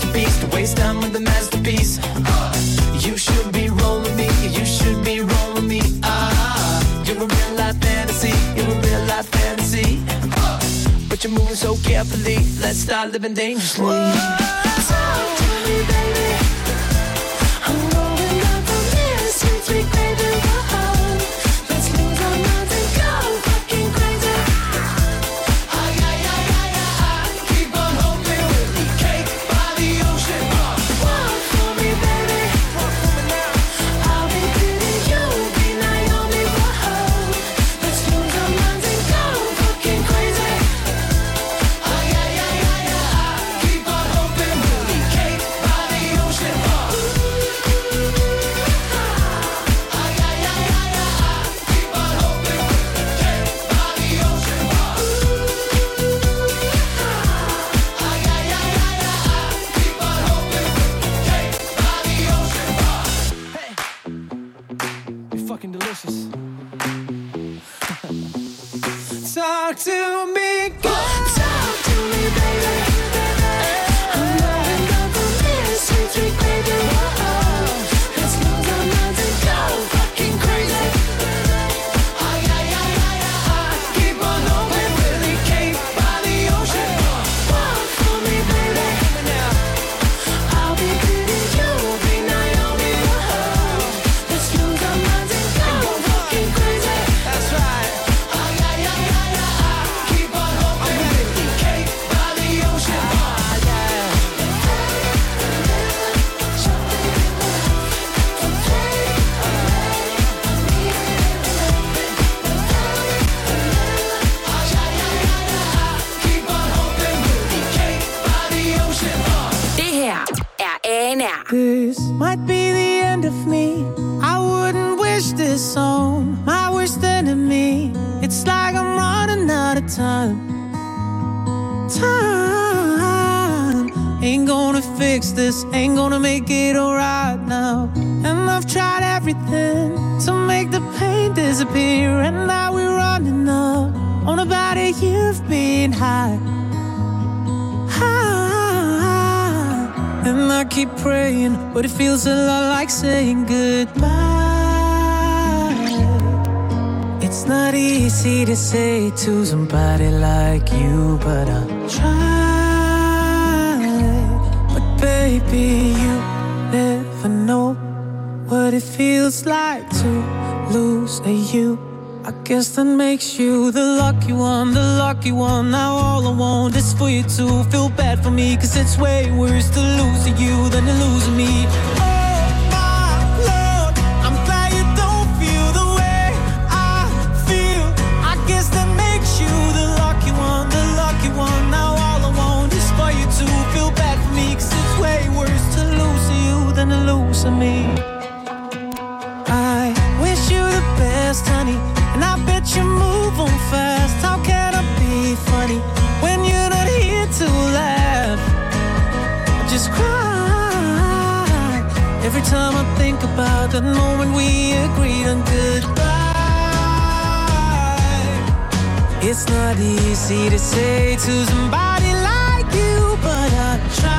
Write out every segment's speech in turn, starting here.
beast, to waste time with a masterpiece. You should be rolling me, you should be rolling me. You're a real life fantasy, you're a real life fantasy. But you're moving so carefully, let's start living dangerously. Talk to me, baby. I'm rolling up on this sweet, sweet baby. Whoa. Let's lose our minds and go fucking crazy. Ay, ay, ay, ay, ay. Keep on hoping we'll be cake by the ocean. Walk for me, baby. Walk for me now. I'll be pretty, you'll be Naomi. Whoa. Let's lose our minds and go fucking crazy. Ay, ay, ay, ay, ay. Keep on hoping we'll be cake by the ocean. Ay, ay, ay, ay, ay. Keep on hoping we'll be cake by the ocean. Ay, ay, ay, ay, ay. Keep on hoping we'll be cake by the ocean. Hey, you're fucking delicious. Talk to me, girl. Talk to me, baby. I'm rolling up on this sweet, sweet baby. Whoa. Let's lose our minds and go fucking crazy. Ay, ay, ay, ay, ay. Keep on hoping we'll be cake by the ocean. Walk for me, baby. I'll be pretty, you'll be Naomi. Whoa. Let's lose our minds and go fucking crazy. That's right. Ay, ay, ay, ay, ay. Keep on hoping we'll be cake by the ocean. Keep on hoping we'll be cake by the ocean. Det her er ANR. This might be the end of me. I wouldn't wish this on my worst enemy. It's like I'm running out of time. Ain't gonna fix this, ain't gonna make it alright now. And I've tried everything to make the pain disappear. And now we're running up on about a year of being high. And I keep praying, but it feels a lot like saying goodbye. It's not easy to say to somebody like you, but I'll try. But baby, you never know what it feels like to lose a you. I guess that makes you the lucky one, the lucky one. Now all I want is for you to feel bad for me, 'cause it's way worse to lose you than to lose me. Oh my Lord, I'm glad you don't feel the way I feel. I guess that makes you the lucky one, the lucky one. Now all I want is for you to feel bad for me, 'cause it's way worse to lose you than to lose me. I wish you the best, honey, and I bet you move on fast. How can I be funny when you're not here to laugh? I just cry every time I think about that moment we agreed on goodbye. It's not easy to say to somebody like you, but I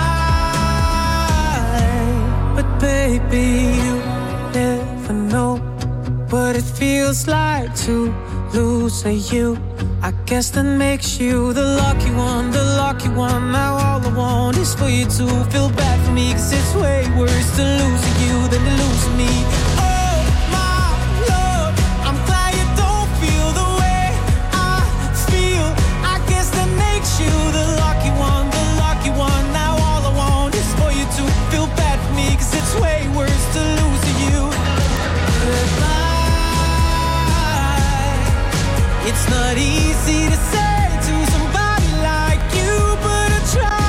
try. But baby, you never know what it feels like to lose a you. I guess that makes you the lucky one, the lucky one. Now all I want is for you to feel bad for me, 'cause it's way worse to lose you than to lose me. Oh my Lord, I'm glad you don't feel the way I feel. I guess that makes you the lucky one, the lucky one. Now all I want is for you to feel bad for me, 'cause it's way worse to lose you. It's not easy to say to somebody like you, but I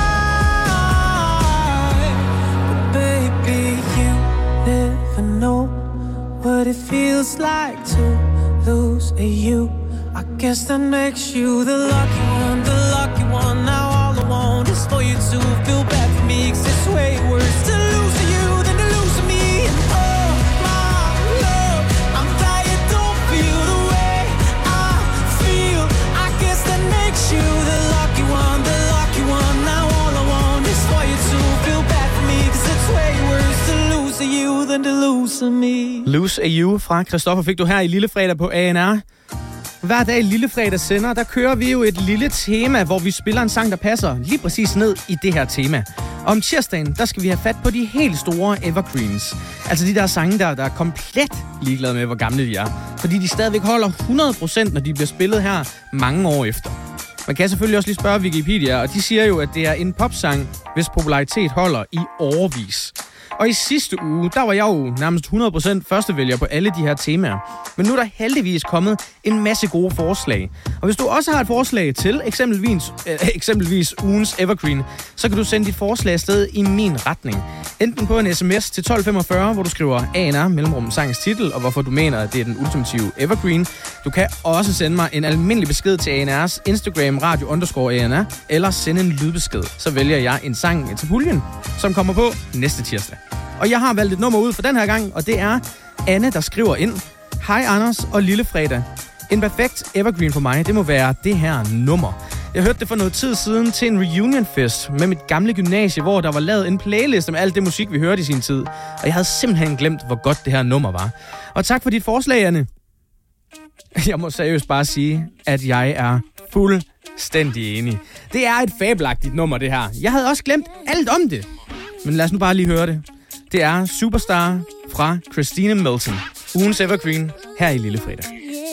try. But baby, you never know what it feels like to lose a you. I guess that makes you the lucky one, the lucky one. Now all I want is for you to feel bad for me, 'cause it's way worse to lose you than to lose me. And oh my love, I'm glad you don't feel the way I feel. I guess that makes you the lucky one, the lucky one. Now all I want is for you to feel bad losing me. Lose You fra Christoffer fik du her i Lillefredag på ANR. Hver dag i Lillefredag sender, der kører vi jo et lille tema, hvor vi spiller en sang, der passer lige præcis ned i det her tema. Om tirsdagen, der skal vi have fat på de helt store evergreens. Altså de der sange, der er komplet ligeglade med, hvor gamle de er. Fordi de stadigvæk holder 100%, når de bliver spillet her mange år efter. Man kan selvfølgelig også lige spørge Wikipedia, og de siger jo, at det er en popsang, hvis popularitet holder i årevis. Og i sidste uge, der var jeg jo nærmest 100% førstevælger på alle de her temaer. Men nu er der heldigvis kommet en masse gode forslag. Og hvis du også har et forslag til eksempelvis ugens evergreen, så kan du sende dit forslag afsted i min retning. Enten på en sms til 1245, hvor du skriver ANR mellemrum sangens titel, og hvorfor du mener, at det er den ultimative evergreen. Du kan også sende mig en almindelig besked til ANR's Instagram radio_ANR, eller sende en lydbesked. Så vælger jeg en sang til puljen, som kommer på næste tirsdag. Og jeg har valgt et nummer ud for den her gang, og det er Anne, der skriver ind. Hej Anders og Lillefredag. En perfekt evergreen for mig, det må være det her nummer. Jeg hørte det for noget tid siden til en reunionfest med mit gamle gymnasie, hvor der var lavet en playlist med alt det musik, vi hørte i sin tid. Og jeg havde simpelthen glemt, hvor godt det her nummer var. Og tak for dit forslag, Anne. Jeg må seriøst bare sige, at jeg er fuldstændig enig. Det er et fabelagtigt nummer, det her. Jeg havde også glemt alt om det. Men lad os nu bare lige høre det. Det er Superstar fra Christina Milton. Ugens evergreen her i Lillefredag.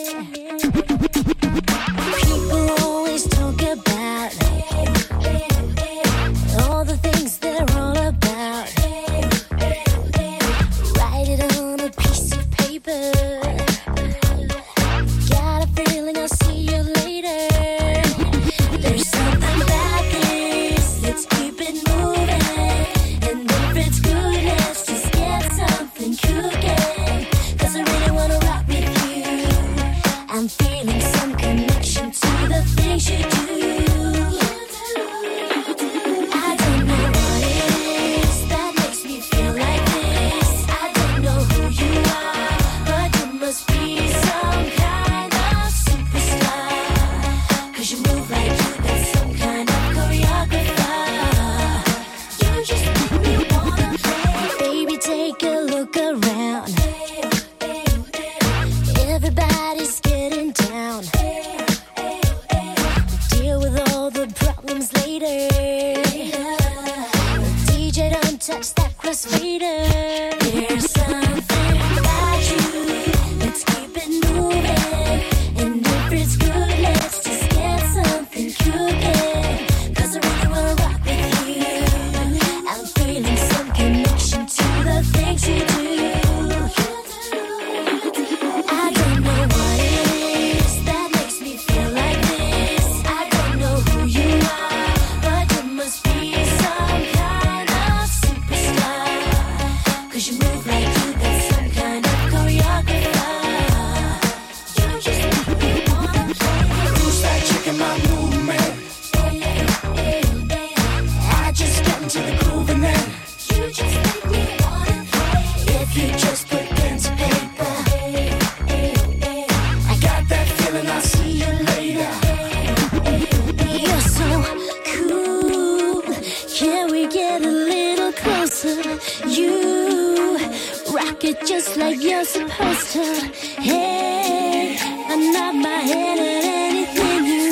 Just like you're supposed to. Hey, I'm not my head at anything you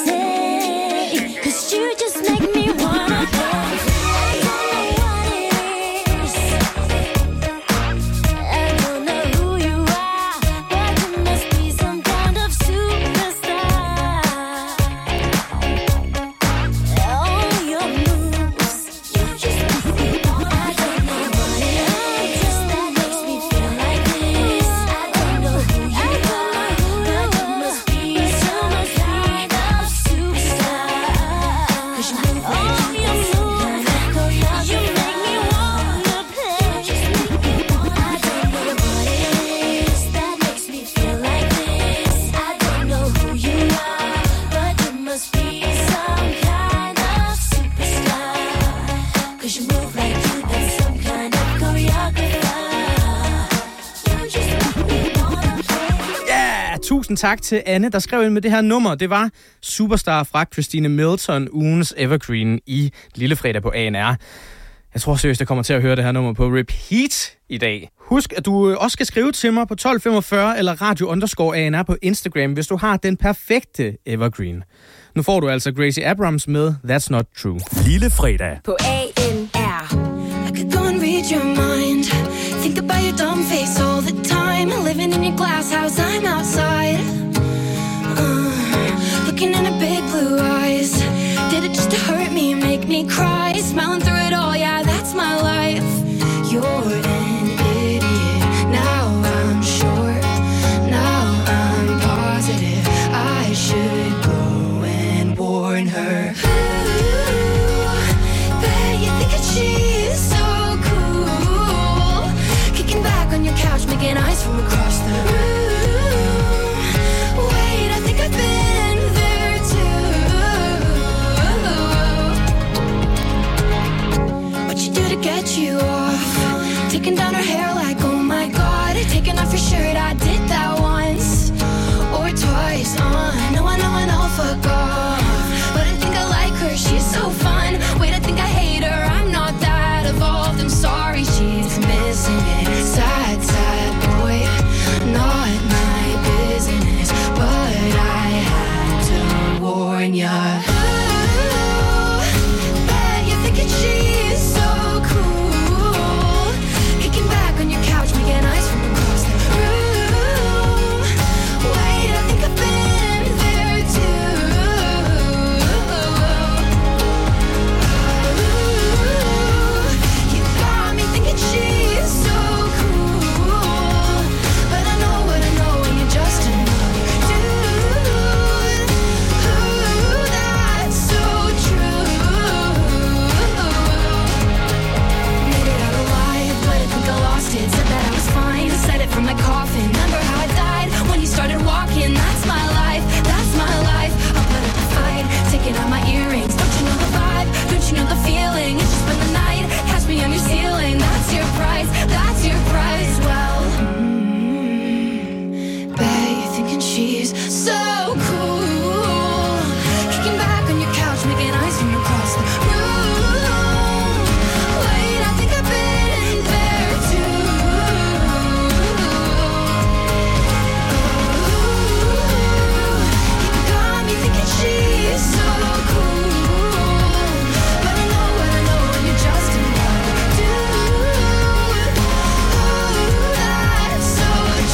say, 'cause you just make me wanna play. I don't know what it is, I don't know who you are, but you must be some kind of superstar. All your moves, you just make me wanna. I don't know what it is, just that makes me feel like this. I don't know who you are, but you must be some kind of superstar. 'Cause you move like you got some kind of choreography. You make me wanna play. You just make me wanna. I don't know what it is that makes me feel like this. I don't know who you are, but you must be some kind of superstar. 'Cause you move like you got some kind of choreography. You just make me wanna play. Ja, tusind tak til Anne, der skrev ind med det her nummer. Det var Superstar fra Christina Milton, ugens evergreen i Lillefredag på ANR. Jeg tror seriøst, jeg kommer til at høre det her nummer på repeat i dag. Husk, at du også skal skrive til mig på 1245 eller radio_ANR på Instagram, hvis du har den perfekte evergreen. Nu får du altså Gracie Abrams med That's Not True. Lille fredag. På ANR. I could go and read your mind. Think about your dumb face all the time. Living in your glass house, I'm outside. Looking in her big blue eyes. Did it just to hurt me, make me cry? Smiling through it all, yeah, that's my life. You're an idiot. Now I'm sure. Now I'm positive. I should go and warn her. Ooh, bet you think that she's so cool. Kicking back on your couch, making eyes from across the room. Wait, I think I've been there too. What you do to get you off? Taking down her hair like, oh my god. Taking off your shirt, I did that once or twice. I know, fuck off. But I think I like her, she's so fun. Wait, I think I hate her, I'm not that evolved. I'm sorry, she's missing it. Sad, sad boy, not my business. But I had to warn ya. Ooh, bet you're thinking she's so cool. Kicking back on your couch, making eyes from across the room. Wait, I think I've been there too. You got me thinking she's so cool. But I know what I know, and you're just another dude. That's so true. Made it out alive, but I think I lost it. Said that I was fine, said it from my coffin. Remember how I died when you started walking? That's my life, that's my life. I'll put up a fight, taking out my earrings. Don't you know the vibe? Don't you know the feeling? It's just been the night, catch me on your ceiling. That's your price, that's your price. Well, bet you're thinking she's so cool. Kicking back on your couch, making eyes from across the room. Wait, I think I've been there too. You got me thinking she's so cool. But I know what I know, and you're just another dude. That's so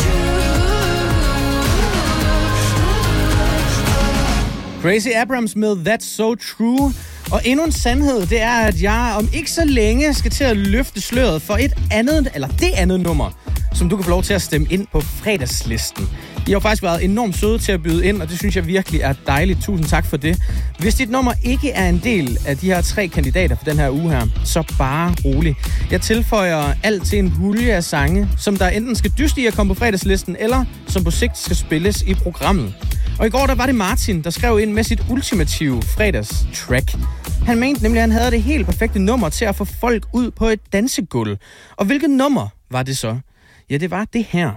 true. Gracie Abrams med That's So True. Og endnu en sandhed, det er, at jeg om ikke så længe skal til at løfte sløret for det andet nummer, som du kan få lov til at stemme ind på fredagslisten. I har faktisk været enormt søde til at byde ind, og det synes jeg virkelig er dejligt. Tusind tak for det. Hvis dit nummer ikke er en del af de her 3 kandidater for den her uge her, så bare rolig. Jeg tilføjer alt til en pulje af sange, som der enten skal dyste i at komme på fredagslisten, eller som på sigt skal spilles i programmet. Og i går der var det Martin, der skrev ind med sit ultimative fredagstrack. Han mente nemlig, at han havde det helt perfekte nummer til at få folk ud på et dansegulv. Og hvilket nummer var det så? Ja, det var det her.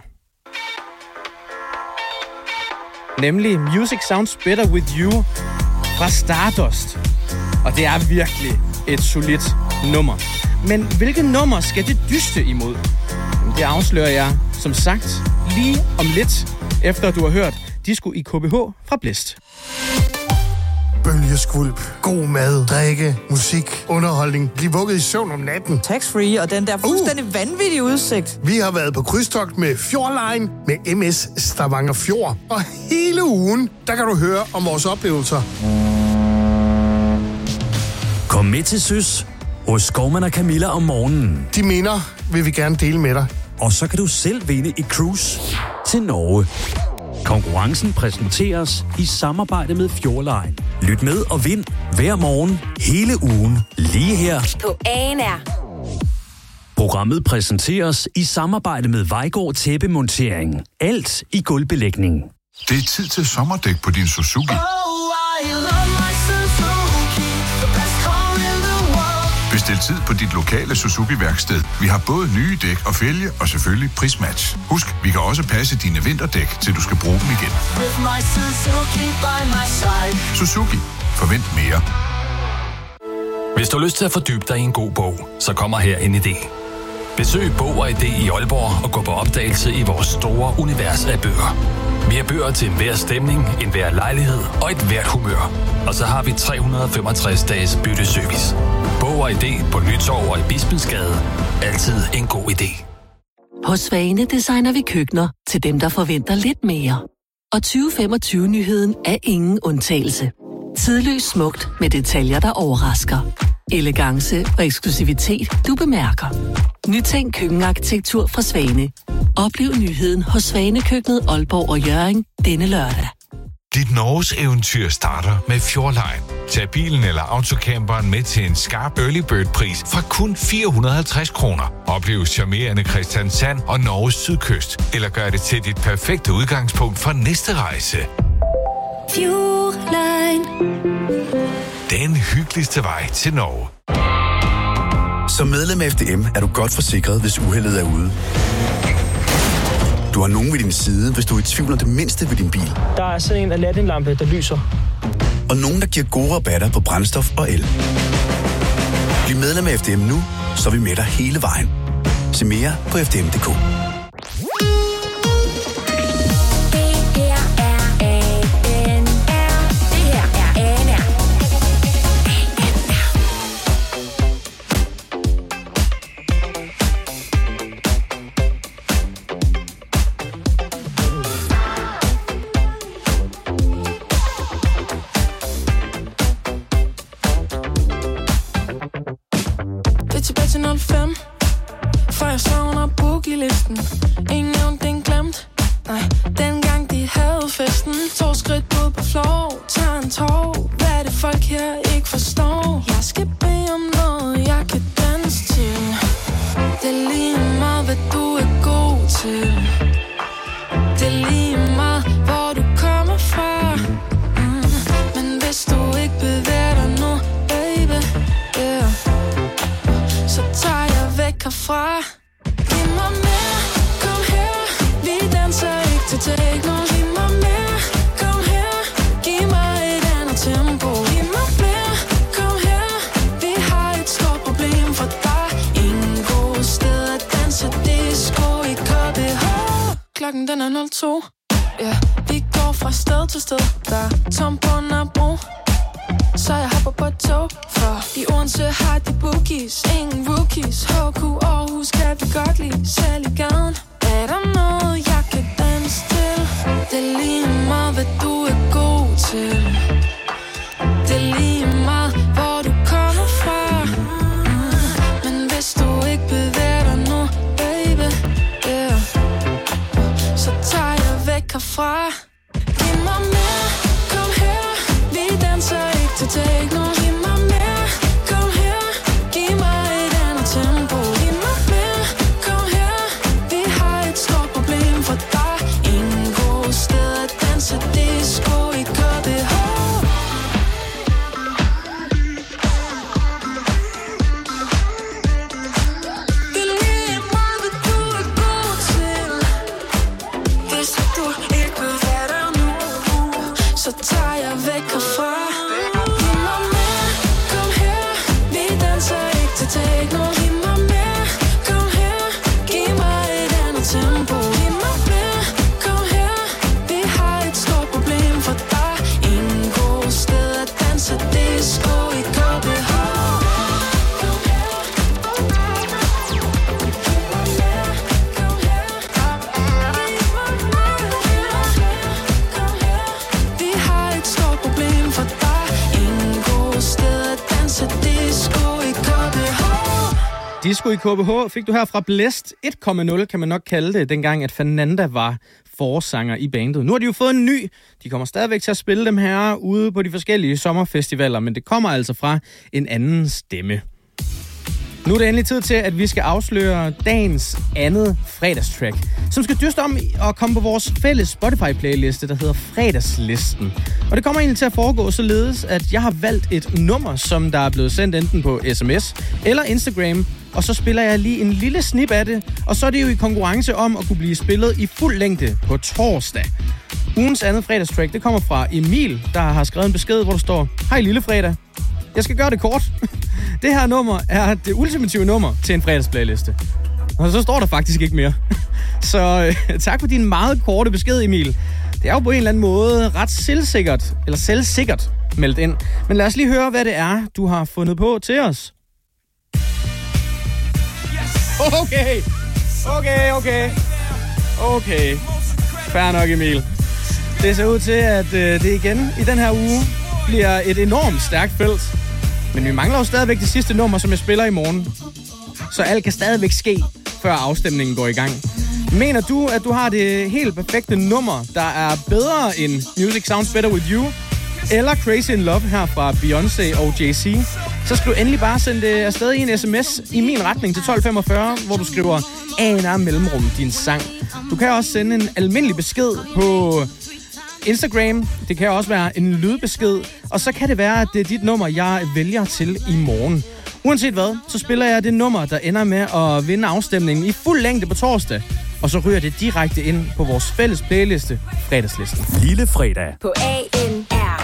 Nemlig Music Sounds Better With You fra Stardust. Og det er virkelig et solidt nummer. Men hvilket nummer skal det dyste imod? Det afslører jeg, som sagt, lige om lidt, efter du har hørt Disco i KBH fra Blæst. Bølgeskvulp, god mad, drikke, musik, underholdning, bliv vugget i søvn om natten. Tax-free og den der fuldstændig vanvittige udsigt. Vi har været på krydstogt med Fjordline med MS Stavanger Fjord. Og hele ugen, der kan du høre om vores oplevelser. Kom med til Søs hos Skovman og Camilla om morgenen. De minder vil vi gerne dele med dig. Og så kan du selv vinde et cruise til Norge. Konkurrencen præsenteres i samarbejde med Fjordline. Lyt med og vind hver morgen hele ugen lige her På ANR. Programmet præsenteres i samarbejde med Vejgaard Tæppemontering. Alt i gulvbelægning. Det er tid til sommerdæk på din Suzuki. Bestil tid på dit lokale Suzuki-værksted. Vi har både nye dæk og fælge, og selvfølgelig prismatch. Husk, vi kan også passe dine vinterdæk, til du skal bruge dem igen. Suzuki. Forvent mere. Hvis du har lyst til at fordybe dig i en god bog, så kommer her en idé. Besøg Bog og Idé i Aalborg og gå på opdagelse i vores store univers af bøger. Vi har bøger til enhver stemning, enhver lejlighed og et hvert humør. Og så har vi 365 dages bytteservice. Bog og Idé på Nytorv og i Bispensgade. Altid en god idé. Hos Svane designer vi køkkener til dem, der forventer lidt mere. Og 2025-nyheden er ingen undtagelse. Tidløst smukt med detaljer, der overrasker. Elegance og eksklusivitet, du bemærker. Nytænk køkkenarkitektur fra Svane. Oplev nyheden hos Svanekøkkenet Aalborg og Hjørring denne lørdag. Dit Norges eventyr starter med Fjordline. Tag bilen eller autocamperen med til en skarp early bird pris fra kun 450 kroner. Oplev charmerende Kristiansand og Norges sydkyst. Eller gør det til dit perfekte udgangspunkt for næste rejse. Fjordline. Den hyggeligste vej til Norge. Som medlem af FDM er du godt forsikret, hvis uheldet er ude. Du har nogen ved din side, hvis du er i tvivl om det mindste ved din bil. Der er sådan en Aladdin-lampe, der lyser. Og nogen, der giver gode rabatter på brændstof og el. Bliv medlem af FDM nu, så er vi med dig hele vejen. Se mere på fdm.dk. For jeg savner boogie-listen. Ingen nævnt, den glemt. Nej, dengang de havde festen. 2 skridt ud på floor, tager en tår. Hvad er det folk her ikke forstår? Jeg skal bede om noget, jeg kan danse til. Det er lige meget, hvad du er god til. Det er lige meget, hvor du kommer fra. Men hvis du ikke bevæger dig nu, baby, yeah, så tager jeg væk herfra. Giv mig mere, kom her. Vi danser ikke til techno. Giv mig mere, kom her. Giv mig et andet tempo. Giv mig mere, kom her. Vi har et stort problem, for der er ingen gode steder at danse disco i KBH. Klokken den er 02. Ja, vi går fra sted til sted. Der er tom på Nørrebro, så jeg hopper på et tog. For i Odense har de bookies, ingen rookies. HQ Aarhus kan vi godt lide, selv i gaden. Er der noget, jeg kan danse til? Det er lige meget, hvad du er god til. Det er lige meget, hvor du kommer fra. Men hvis du ikke bevæger dig nu, baby, yeah, så tager jeg væk herfra. Giv mig mere, kom her. Vi danser ikke til techno. Giv mig mere, kom her. Giv mig et andet tempo. Giv mig mere, kom her. Vi har et stort problem, for der er ingen gode steder at danse disco i KBH. Det er lige meget, hvad du er god til. Hvis du ikke bevæger dig nu, så tager jeg væk herfra. Giv mig mere, kom her. Vi danser ikke til techno. Giv mig mere, kom her. Giv mig et andet tempo. Giv mig mere, kom her. Vi har et stort problem, for der er ingen gode steder at danse disco i KBH. Vi har et stort problem, for der er ingen gode steder at danse disco i KBH. Disco i KBH fik du her fra Blæst 1,0, kan man nok kalde det, dengang at Fernanda var forsanger i bandet. Nu har de jo fået en ny. De kommer stadigvæk til at spille dem her ude på de forskellige sommerfestivaler, men det kommer altså fra en anden stemme. Nu er det endelig tid til, at vi skal afsløre dagens andet fredagstrack, som skal dyste om at komme på vores fælles Spotify-playliste, der hedder Fredagslisten. Og det kommer egentlig til at foregå således, at jeg har valgt et nummer, som der er blevet sendt enten på sms eller Instagram, og så spiller jeg lige en lille snip af det, og så er det jo i konkurrence om at kunne blive spillet i fuld længde på torsdag. Ugens andet fredagstrack, det kommer fra Emil, der har skrevet en besked, hvor der står: Hej lille fredag. Jeg skal gøre det kort. Det her nummer er det ultimative nummer til en fredagsplayliste. Og så står der faktisk ikke mere. Så tak for din meget korte besked, Emil. Det er jo på en eller anden måde ret selvsikkert meldt ind. Men lad os lige høre, hvad det er, du har fundet på til os. Okay. Fair nok, Emil. Det ser ud til, at det igen i den her uge bliver et enormt stærkt felt. Men vi mangler jo stadigvæk det sidste nummer, som jeg spiller i morgen. Så alt kan stadigvæk ske, før afstemningen går i gang. Mener du, at du har det helt perfekte nummer, der er bedre end Music Sounds Better With You, eller Crazy in Love her fra Beyoncé og Jay-Z, så skal du endelig bare sende det afsted i en sms i min retning til 1245, hvor du skriver A&R mellemrum din sang. Du kan også sende en almindelig besked på Instagram. Det kan også være en lydbesked, og så kan det være, at det er dit nummer, jeg vælger til i morgen. Uanset hvad, så spiller jeg det nummer, der ender med at vinde afstemningen i fuld længde på torsdag. Og så ryger det direkte ind på vores fælles playliste, fredagslisten. Lille fredag. På ANR.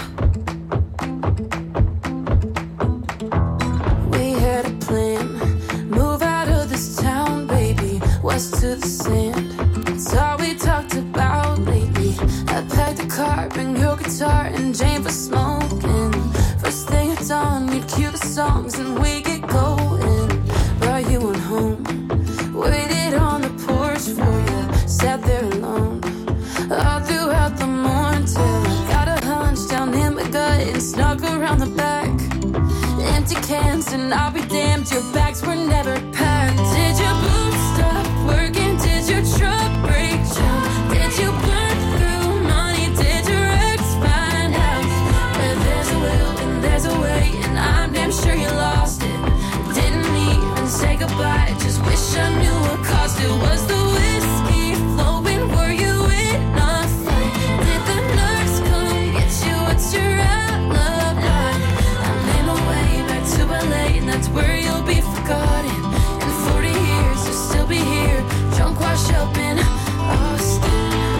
We had a plan. Move out of this town, baby. West to the sand. It's all we talked about lately. I packed the car, bring your guitar, and Jane for smoking. First thing at dawn, we'd cue the songs and we get going. Brought you on home. Waited on the porch for you. Sat there alone. All throughout the morning till I got a hunch down in my gut and snuck around the back. Empty cans and I'll be damned, your bags were never packed. Did your boots stop working? Did your truck break down? Did you burn through money? Did your ex find out? Where there's a will and there's a way, and I'm damn sure you lost it. Didn't even say goodbye, just wish I knew what caused it. Was the whiskey flowing? Were you in a fight? Did the nurse come get you? What's your alibi? I made my way back to LA, and that's where you'll be forgotten. In 40 years, you'll still be here, drunk, washed up in Austin.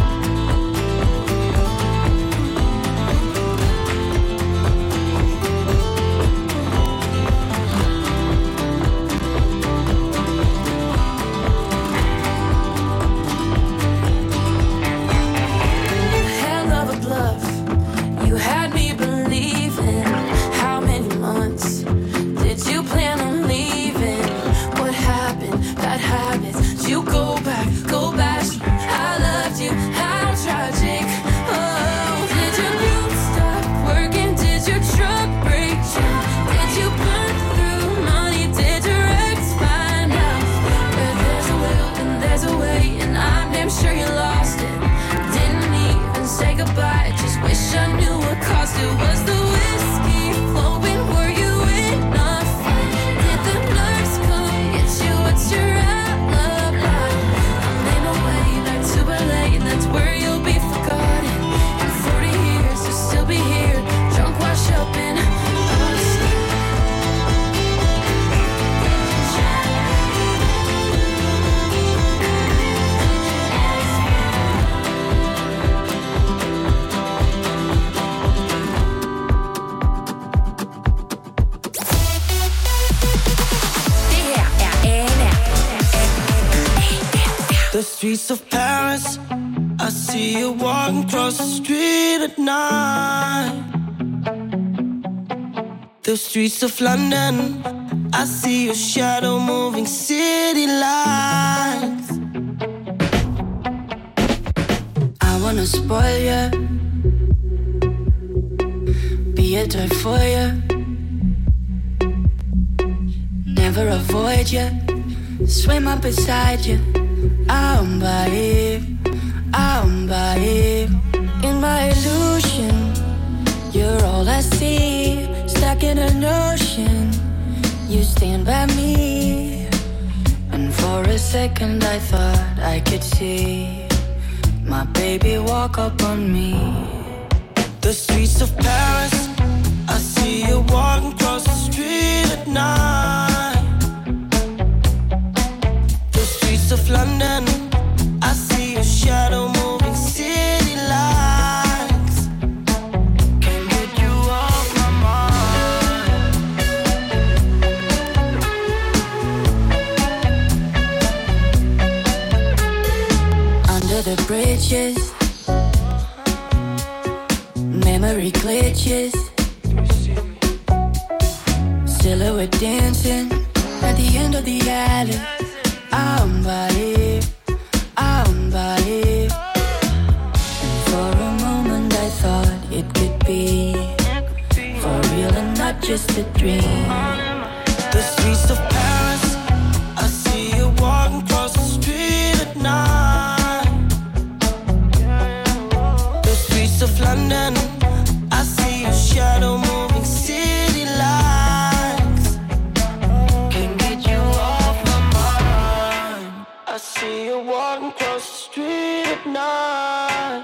Hell of a bluff, you had me believing. How many months did you plan on leaving? What happened? Bad habits. Did you go back? I loved you. How tragic. Oh, did your boots stop working? Did your truck break down? Did you burn through money? Did your ex find out? Where there's a will and there's a way, and I'm damn sure you lost it. Didn't even say goodbye, just wish I knew what caused it. Was the whiskey flowing? Were you in a fight? Did the nurse come get you? What's your alibi? I made my way back to LA, and that's where you'll be forgotten. In 40 years, you'll still be here, drunk, washed up in Austin. Det her er ANR. The streets of Paris, I see you walking across the street at night. The streets of London, I see your shadow moving city lights. I wanna spoil you, be a toy for you, never avoid you, swim up beside you. I'm by it. In my illusion, you're all I see. Stuck in an ocean, you stand by me. And for a second I thought I could see my baby walk up on me. The streets of Paris, I see you walking across the street at night. The streets of London, I see your shadow moving city lights. Can't get you off my mind. the bridges. Memory glitches. Silhouette dancing at the end of the alley. I'm body, I'm body. For a moment I thought it could be for real and not just a dream. The streets of Paris, I see you walking across the street at night. The streets of London, I see your shadow moving city lights. Can't get you off my mind. I see you walking across the street at night.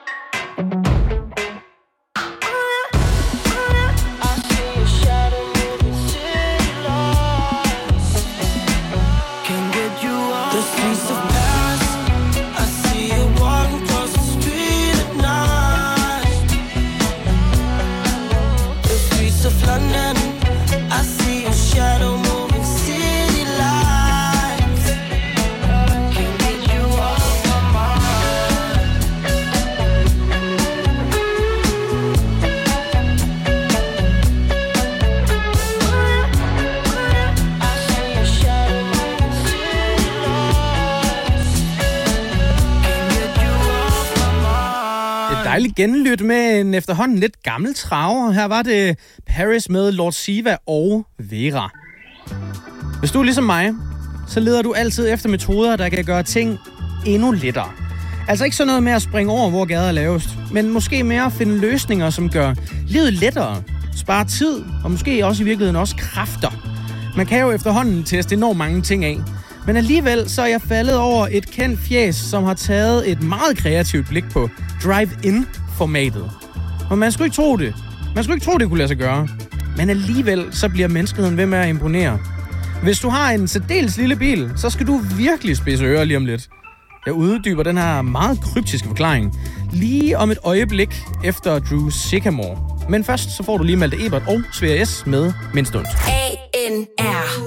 Dejligt genlyt med en efterhånden lidt gammel traver. Her var det Paris med Lord Siva og Vera. Hvis du er ligesom mig, så leder du altid efter metoder, der kan gøre ting endnu lettere. Altså ikke sådan noget med at springe over, hvor gader er lavest, men måske mere at finde løsninger, som gør livet lettere, spare tid og måske også i virkeligheden også kræfter. Man kan jo efterhånden teste enormt mange ting af. Men alligevel så er jeg faldet over et kendt fjæs, som har taget et meget kreativt blik på drive-in-formatet. Og man skulle ikke tro det. Man skulle ikke tro, det kunne lade sig gøre. Men alligevel så bliver menneskeheden ved med at imponere. Hvis du har en særdeles lille bil, så skal du virkelig spidse ører lige om lidt. Jeg uddyber den her meget kryptiske forklaring lige om et øjeblik efter Drew Sycamore. Men først så får du lige Malte Ebert og Svea S med Min Stund. ANR.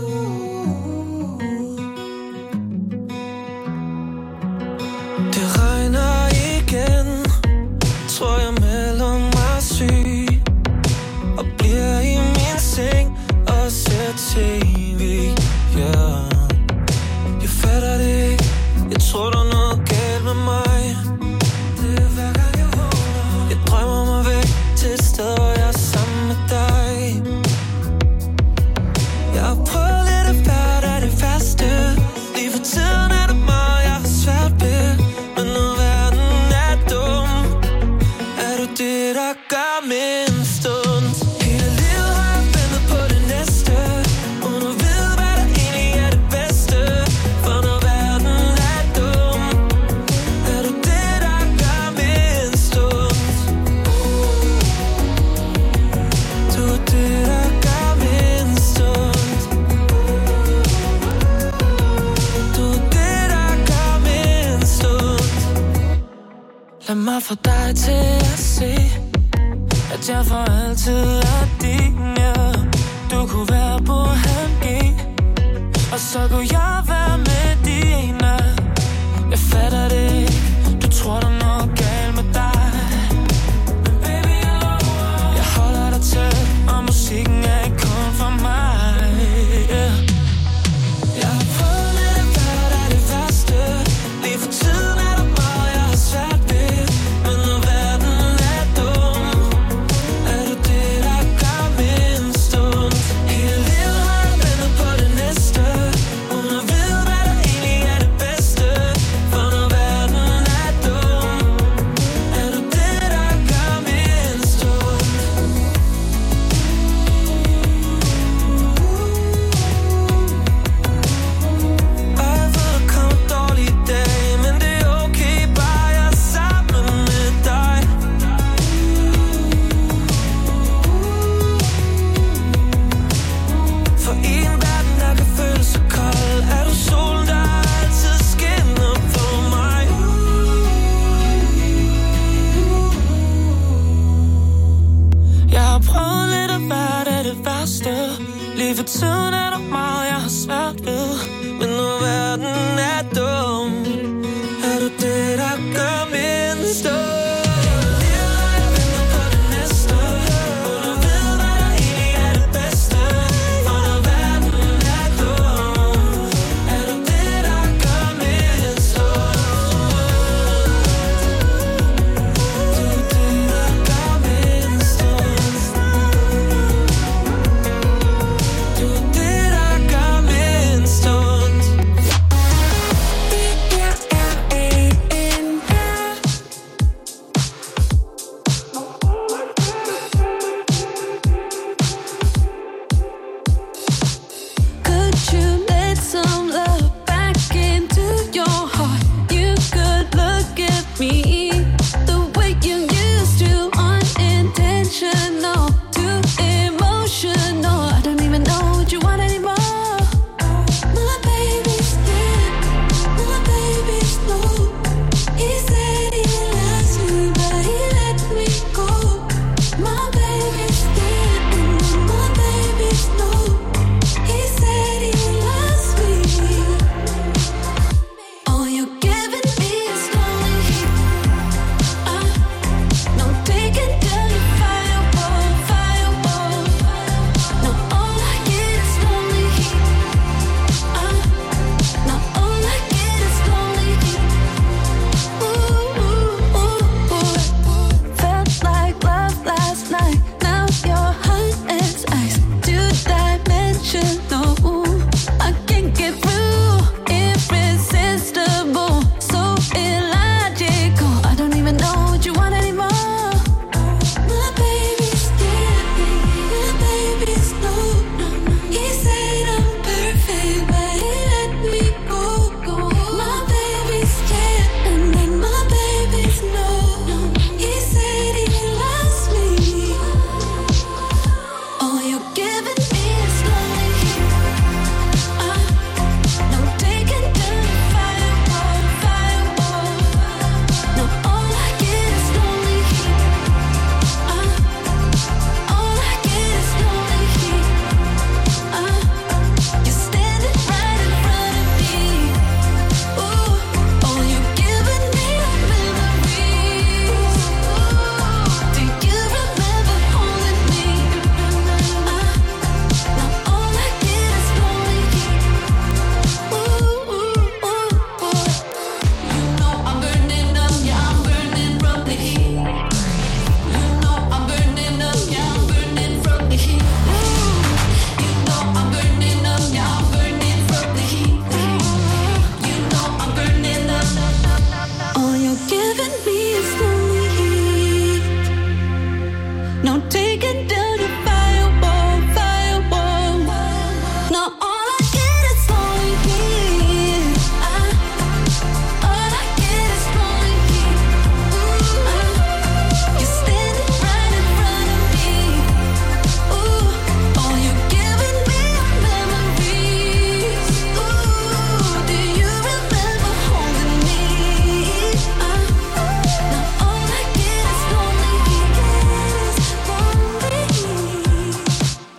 Det regner igen, tror jeg melder mig syg og bliver i min seng og ser TV, yeah. Jeg fatter det ikke, jeg tror der er noget galt med mig. Det er hver gang jeg vågner, jeg drømmer mig væk til et sted, hvor jeg er sammen med dig. Jeg har prøvet lidt af hvert af det værste. Lige for tiden er det meget, jeg har svært ved. Men når verden er dum, er du det, der gør min stund. Hele livet har jeg ventet på det næste, uden at vide, hvad der egentlig er det bedste. For når verden er dum, er du det, der gør min stund. Du er det, der gør min stund. Du er det, der gør min stund. Lad mig få dig til at se, at jeg for altid er din, ja. Du kunne være på HG, og så kunne jeg være med dine. Jeg fatter det ikke, du tror der er noget galt med dig. Men baby, jeg holder dig tæt, og musikken er ikke kun for mig, yeah. Jeg har prøvet lidt af hvert af det værste. Lige for tiden er der meget, jeg har svært ved. Men når verden er dum, er du det, der gør min stund. Hele livet har jeg ventet på det næste, uden at vide, hvad der egentlig er det bedste. For når verden er dum, er du det, der gør min stund. Og jeg ved, der kommer dårlige dage, men det er okay, bare jeg er sammen med dig. For i en verden, der kan føles så kold, er du solen, der altid skinner for mig. Jeg har prøvet lidt af hvert af det værste. Lige for tiden er der meget, jeg har svært ved. Men når verden er dum, er du det, der gør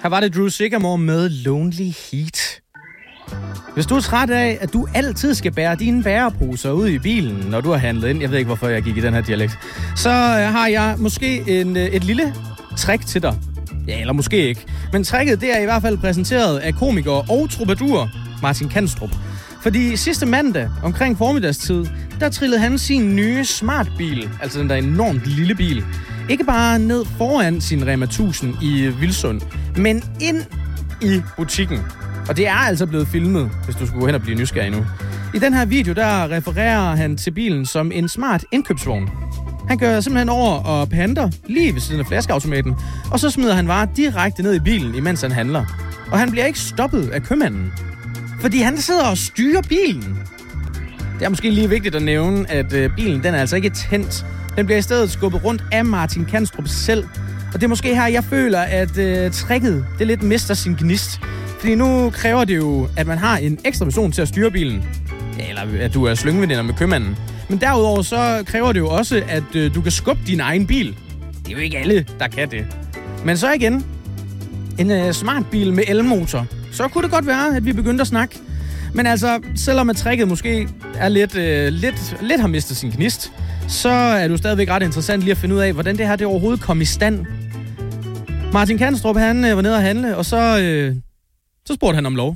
var det Drew Sycamore med Lonely Heat. Hvis du er træt af, at du altid skal bære dine bæreposer ud i bilen, når du har handlet ind, jeg ved ikke, hvorfor jeg gik i den her dialekt, så har jeg måske et lille trick til dig. Ja, eller måske ikke. Men tricket, det er i hvert fald præsenteret af komiker og troubadour Martin Kanstrup. Fordi sidste mandag, omkring formiddagstid, der trillede han sin nye smartbil, altså den der enormt lille bil, ikke bare ned foran sin Rema 1000 i Vilsund, men ind i butikken. Og det er altså blevet filmet, hvis du skulle gå hen og blive nysgerrig nu. I den her video, der refererer han til bilen som en smart indkøbsvogn. Han kører simpelthen over og panter lige ved siden af flaskeautomaten, og så smider han varer direkte ned i bilen, imens han handler. Og han bliver ikke stoppet af købmanden, fordi han sidder og styrer bilen. Det er måske lige vigtigt at nævne, at bilen den er altså ikke tændt. Den bliver i stedet skubbet rundt af Martin Kanstrup selv. Og det er måske her, jeg føler, at tricket det lidt mister sin gnist. Fordi nu kræver det jo, at man har en ekstra person til at styre bilen. Eller at du er slyngveninder med købmanden. Men derudover så kræver det jo også, at du kan skubbe din egen bil. Det er jo ikke alle, der kan det. Men så igen, en smart bil med elmotor. Så kunne det godt være, at vi begyndte at snakke. Men altså, selvom at tricket måske er lidt har mistet sin gnist, så er det jo stadigvæk ret interessant lige at finde ud af, hvordan det her det overhovedet kom i stand. Martin Kanstrup, han var nede at handle, og så spurgte han om lov.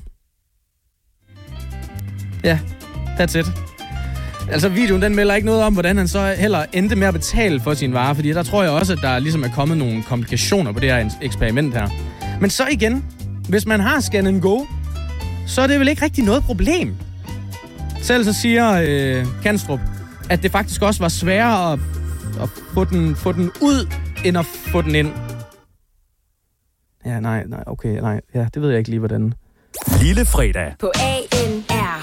Ja, that's it. Altså, videoen den melder ikke noget om, hvordan han så heller endte med at betale for sin vare, fordi der tror jeg også, at der ligesom er kommet nogle komplikationer på det her eksperiment her. Men så igen, hvis man har Scan and Go, så er det vel ikke rigtig noget problem. Selv så siger Kanstrup, at det faktisk også var sværere at få den ud, end at få den ind. Ja, nej, ja, det ved jeg ikke lige, hvordan. Lille fredag. På ANR.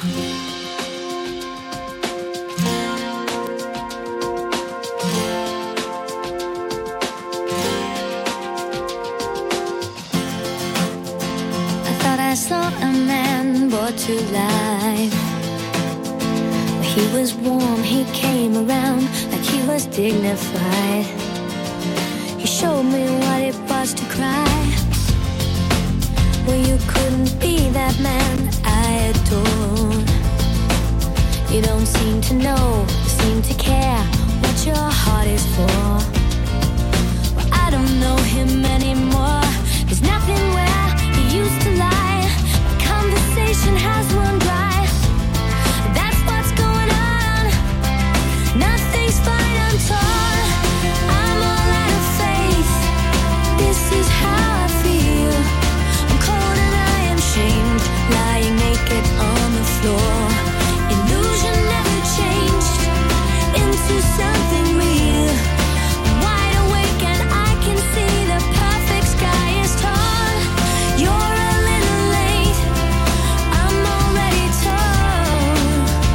I saw a man brought to life. He was warm, he came around like he was dignified. He showed me what it was to cry. Well, you couldn't be that man I adored. You don't seem to know, seem to care what your heart is for. Well, I don't know him anymore. There's nothing where he used to lie. Conversation has run dry. That's what's going on. Nothing's fine, I'm torn. I'm all out of faith. This is how I feel. I'm cold and I am shamed, lying naked on the floor. Illusion never changed into something real. I'm wide awake and I can see the perfect sky is torn. You're a little late. I'm already torn.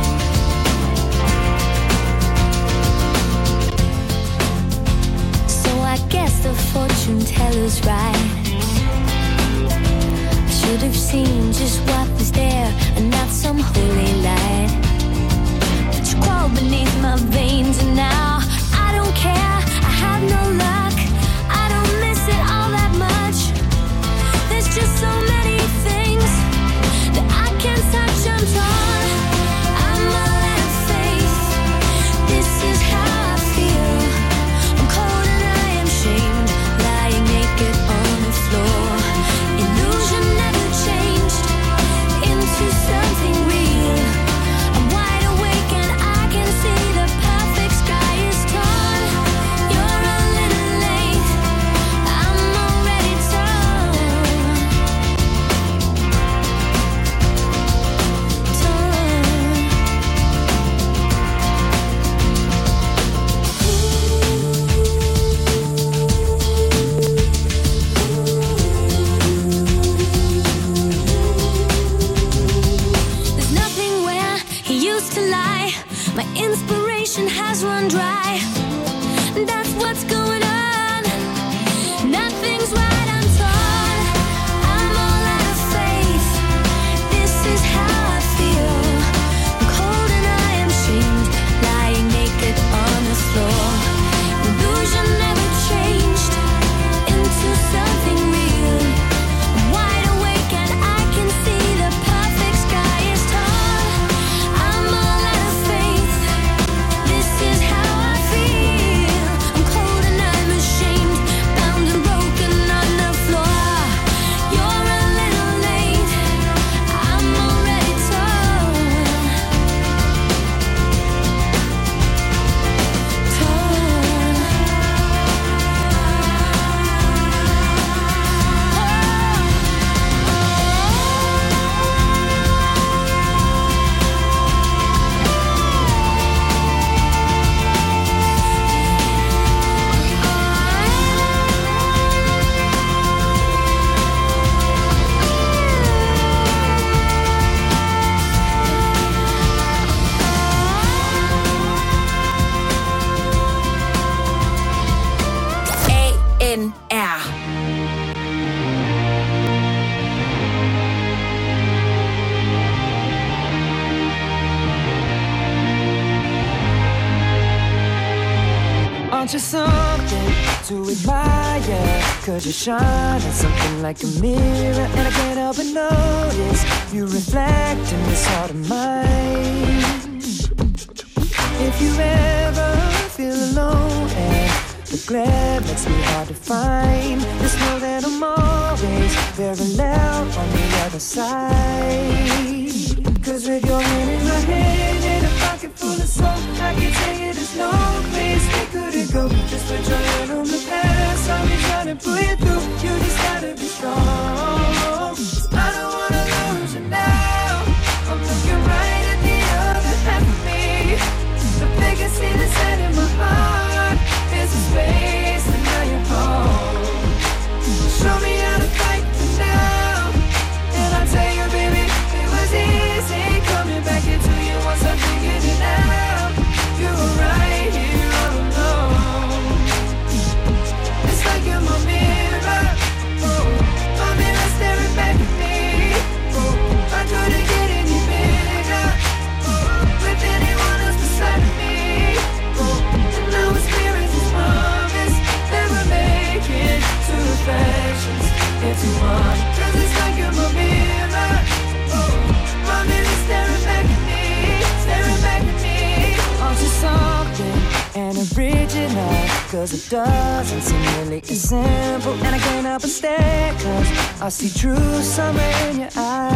So I guess the fortune teller's right. I should have seen just what was there and not some holy light. But you crawl beneath my veins and now I don't care. I have no luck. I don't miss it all that much. There's just so many things that I can't touch. I'm torn. I'm all out of faith. This is how I feel. I'm cold and I am shamed, lying naked on the floor. Illusion never changed into something real. I'm wide awake and I can see the perfect sky is torn. You're a little late. I'm already torn. There's nothing where he used to lie. My inspiration has run dry. That's what's going on. Nothing's right, I'm torn. I'm all out of faith. This is how I feel. I'm cold and I am shamed, lying naked on the floor. Illusion never changed into something real. Aren't you something to admire? 'Cause you shine at something like a mirror, and I can't help but notice you reflect in this heart of mine. If you ever feel alone and the glare makes me hard to find, just know that I'm always very loud on the other side. 'Cause with your hand in my hand and a pocket full of soap, I can tell you there's no place we couldn't go. Just put your hand on the past, I'll be trying to pull you through. You just gotta be strong. I don't wanna lose you now. I'm looking right at the other half of me. The biggest thing that's set in my heart is a space, and now you're home. Show me how to fight for now, and I'll tell you, baby, it was easy coming back into you once I figured it out. You were right here all alone. It's like you're my mirror, oh, my mirror staring back at me. Oh, I couldn't get any bigger, oh, with anyone else beside me. Oh, and now it's clear as this promise that we're making two reflections into one. 'Cause it's like you're my mirror, oh, my mirror staring back at me, staring back at me. Aren't you something and original? 'Cause it doesn't seem really as simple, and I can't help but stare, 'cause I see true summer in your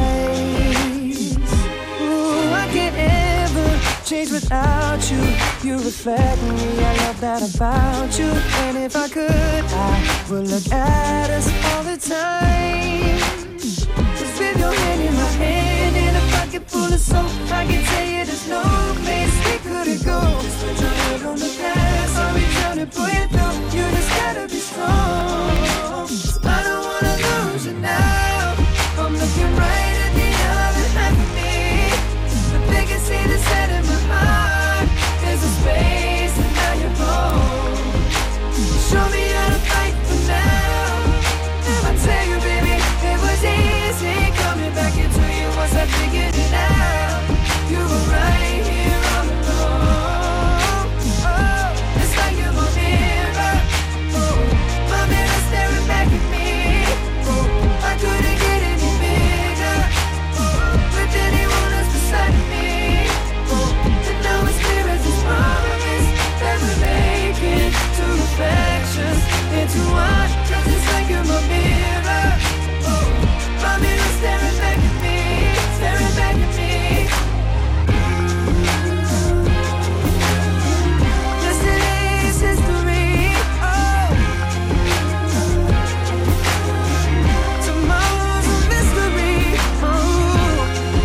eyes. Ooh, I can't ever change without you. You reflect me, I love that about you. And if I could, I would look at us all the time. Just with your hand in my hand and a pocket full of soap, I can tell you there's no place we couldn't go. Just put your head on the past, I'll be trying to pull you through. You just gotta be strong. I don't wanna lose you now. I'm looking right at the other half of me. The biggest thing that's set in my heart is a space, and now you're home. Show me how to fight for now, and I tell you, baby, it was easy coming back into you once I figured it out. You were right here all alone. Oh, it's like you're my mirror, oh, my mirror staring back at me. Oh, I couldn't get any bigger, oh, with anyone else beside me. Oh, and now it's clear as this promise that we're making two reflections into one. 'Cause it's like you're my mirror, oh, my mirror staring back at me, staring back at me. Yesterday's history, oh, tomorrow's a mystery, oh.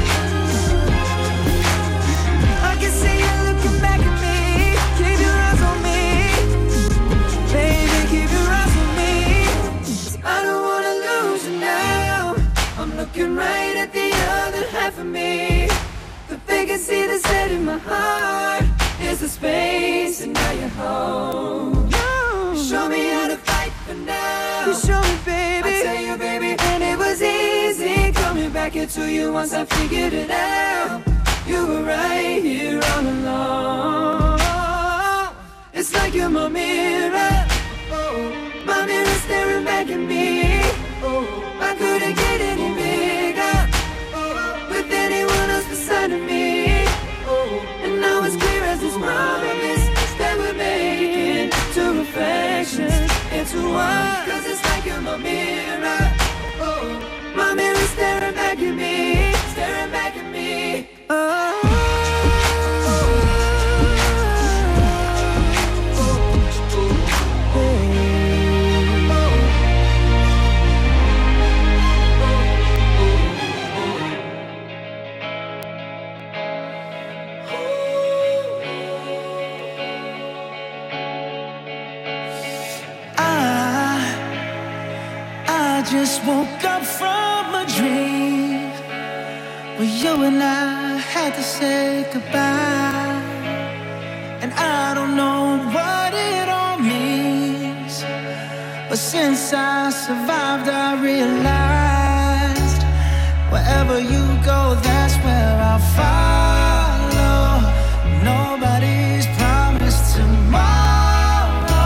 I can see you looking back at me. Keep your eyes on me, baby, keep your eyes on me. I don't wanna lose you now. I'm looking right at the other half of me. The biggest seed that's set in my heart is the space, and now you're home. Show me how to fight for now. You show me, baby. I tell you, baby, and it was easy coming back into you once I figured it out. You were right here all along. It's like you're my mirror, oh, my mirror staring back at me. Oh, I couldn't get any bigger, oh, with anyone else beside of me. Oh, and now it's clear as this promise that we're making two reflections into one. 'Cause it's like you're my mirror, oh, my mirror staring back at me, staring back at me. Oh. I just woke up from a dream where you and I had to say goodbye, and I don't know what it all means, but since I survived, I realized wherever you go, that's where I'll follow. Nobody's promised tomorrow.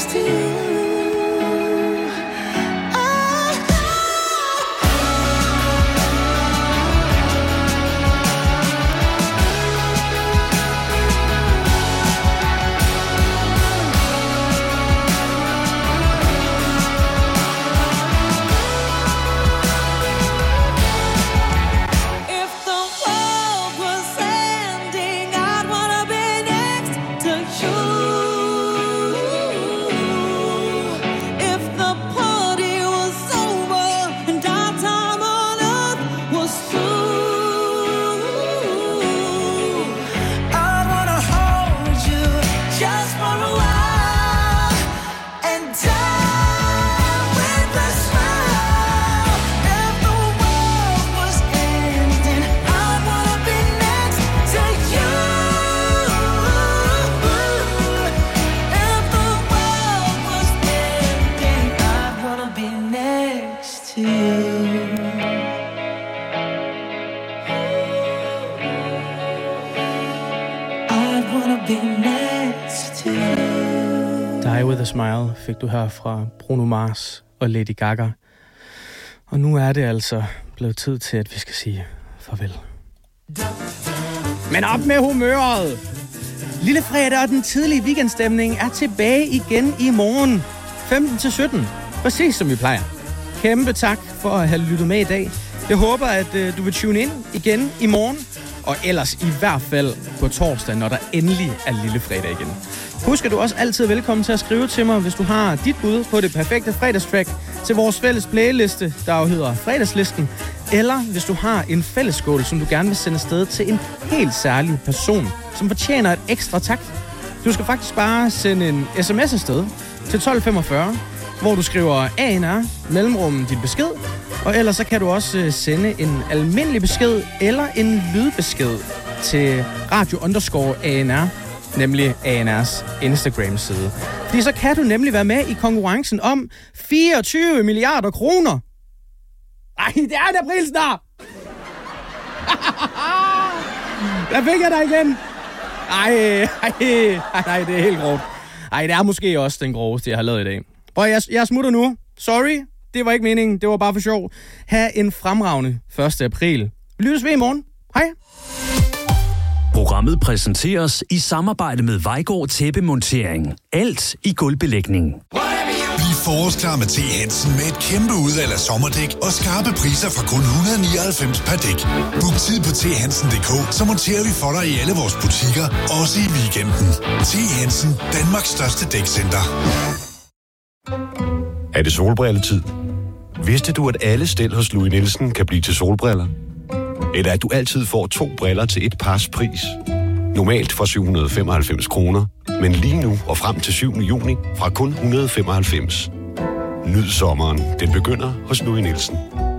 next to you. Die With A Smile fik du her fra Bruno Mars og Lady Gaga. Og nu er det altså blevet tid til, at vi skal sige farvel. Men op med humøret! Lille fredag og den tidlige weekendstemning er tilbage igen i morgen. 15-17. Præcis som vi plejer. Kæmpe tak for at have lyttet med i dag. Jeg håber, at du vil tune ind igen i morgen. Og ellers i hvert fald på torsdag, når der endelig er lille fredag igen. Husk, at du også altid er velkommen til at skrive til mig, hvis du har dit bud på det perfekte fredagstrack til vores fælles playliste, der jo hedder Fredagslisten. Eller hvis du har en fællesskål, som du gerne vil sende afsted til en helt særlig person, som fortjener et ekstra tak. Du skal faktisk bare sende en sms afsted til 1245, hvor du skriver ANR, mellemrum din besked. Og ellers så kan du også sende en almindelig besked eller en lydbesked til radio_ANR, nemlig ANR's Instagram-side. Fordi så kan du nemlig være med i konkurrencen om 24 milliarder kroner. Ej, det er en aprilsnar! Der fik jeg dig igen! Ej, det er helt grovt. Ej, det er måske også den groveste, jeg har lavet i dag. Og jeg smutter nu. Sorry, det var ikke meningen. Det var bare for sjov. Ha' en fremragende 1. april. Vi lyttes ved i morgen. Hej. Programmet præsenteres i samarbejde med Vejgaard Tæppemontering. Alt i gulvbelægning. Bliv forårsklar med T. Hansen med et kæmpe udvalg af sommerdæk og skarpe priser fra kun 199 per dæk. Book tid på thansen.dk, så monterer vi for dig i alle vores butikker, også i weekenden. T. Hansen, Danmarks største dækcenter. Er det solbrilletid? Vidste du, at alle stel hos Louis Nielsen kan blive til solbriller? Eller at du altid får 2 briller til et pars pris? Normalt for 795 kroner, men lige nu og frem til 7. juni fra kun 195. Nyd sommeren. Den begynder hos Louis Nielsen.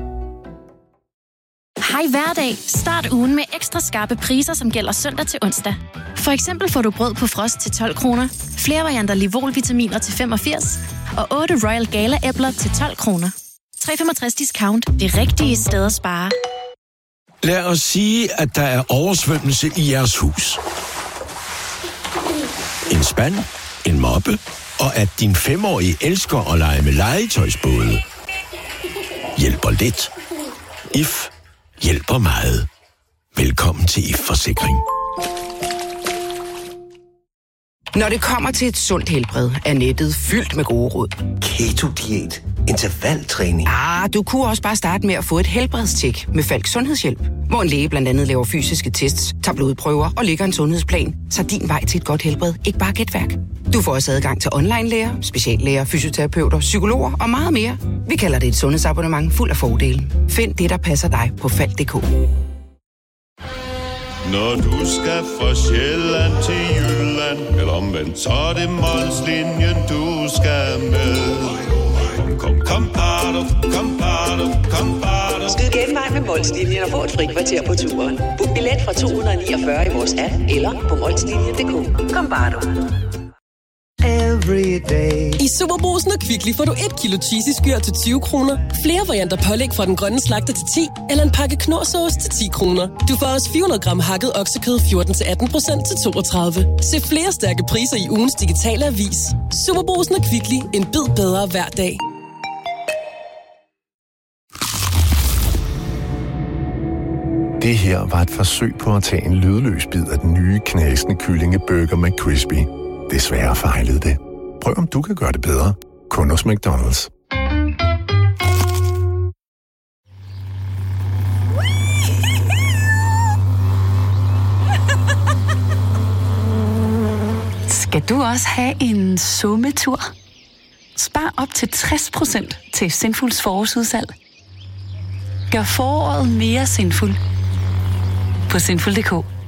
Hej hverdag. Start ugen med ekstra skarpe priser, som gælder søndag til onsdag. For eksempel får du brød på frost til 12 kroner, flere varianter Livol-vitaminer til 85 og 8 Royal Gala-æbler til 12 kroner. 365 discount. Det rigtige sted at spare. Lad os sige, at der er oversvømmelse i jeres hus. En spand, en moppe, og at din 5-årige elsker at lege med legetøjsbåde. Hjælper lidt. IF hjælper meget. Velkommen til IF Forsikring. Når det kommer til et sundt helbred, er nettet fyldt med gode råd. Keto-diæt, intervaltræning. Du kunne også bare starte med at få et helbredstjek med Falk Sundhedshjælp, hvor en læge blandt andet laver fysiske tests, tager blodprøver og lægger en sundhedsplan, så din vej til et godt helbred ikke bare er gætværk. Du får også adgang til online-læger, speciallæger, fysioterapeuter, psykologer og meget mere. Vi kalder det et sundhedsabonnement fuld af fordele. Find det, der passer dig på Falk.dk. Når du skal fra Sjælland til Jylland, eller omvendt, så er det Molslinjen, du skal med. Kom, bado, kom, bado. Skyd genvej med Molslinjen og få et fri kvarter på turen. Book billet fra 249 i vores app, eller på molslinjen.dk. Kom, bado. I Superbrugsen og Kvickly får du 1 kilo cheesy skyr til 20 kroner, flere varianter pålæg fra den grønne slagter til 10, eller en pakke knorrsauce til 10 kroner. Du får også 400 gram hakket oksekød 14-18% til 32. Se flere stærke priser i ugens digitale avis. Superbrugsen og Kvickly. En bid bedre hver dag. Det her var et forsøg på at tage en lydløs bid af den nye knasende kyllingeburger McCrispy. Desværre fejlede det. Prøv om du kan gøre det bedre. Kun hos McDonald's. Skal du også have en sommetur? Spar op til 60% til Sinfuls forårsudsalg. Gør foråret mere sinfuld på sinful.dk.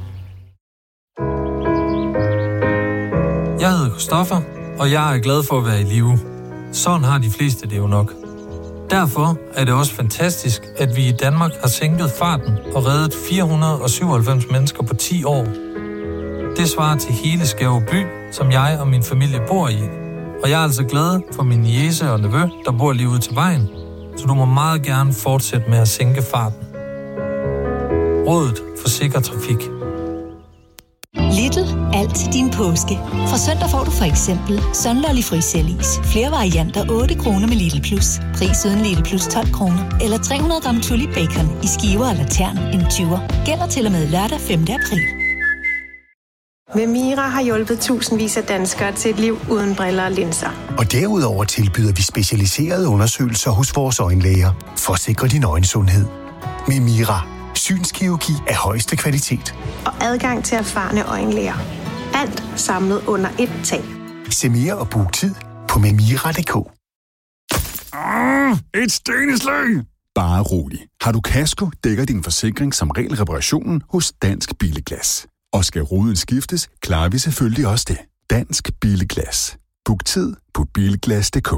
Jeg hedder Christoffer, og jeg er glad for at være i live. Sådan har de fleste det jo nok. Derfor er det også fantastisk, at vi i Danmark har sænket farten og reddet 497 mennesker på 10 år. Det svarer til hele Skæve by, som jeg og min familie bor i. Og jeg er altså glad for min niece og nevø, der bor lige ude til vejen. Så du må meget gerne fortsætte med at sænke farten. Rådet for sikker trafik. Lidl. Alt til din påske. Fra søndag får du for eksempel Sunlolly Frisellis. Flere varianter 8 kroner med Lidl Plus. Pris uden Lidl Plus 12 kroner. Eller 300 gram Tulip Bacon i skiver eller tern en 20'er. Gælder til og med lørdag 5. april. Memira har hjulpet tusindvis af danskere til et liv uden briller og linser. Og derudover tilbyder vi specialiserede undersøgelser hos vores øjenlæger for at sikre din øjensundhed. Memira. Synskirurgi af højeste kvalitet. Og adgang til erfarne øjenlæger. Alt samlet under ét tag. Se mere og book tid på memira.dk. Et steneslag! Bare rolig. Har du kasko, dækker din forsikring som regel reparationen hos Dansk Billeglas. Og skal ruden skiftes, klarer vi selvfølgelig også det. Dansk Billeglas. Book tid på bilglas.dk.